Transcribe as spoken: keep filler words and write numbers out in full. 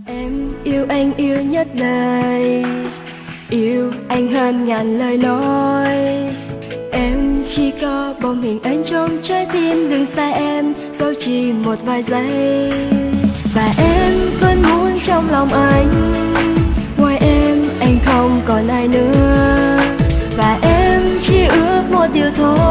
Em yêu anh yêu nhất đời, yêu anh hơn ngàn lời nói. Em chỉ có bóng hình anh trong trái tim, đừng xa em dẫu chỉ một vài giây. Và em vẫn muốn trong lòng anh, ngoài em anh không còn ai nữa. Và em chỉ ước một điều thôi,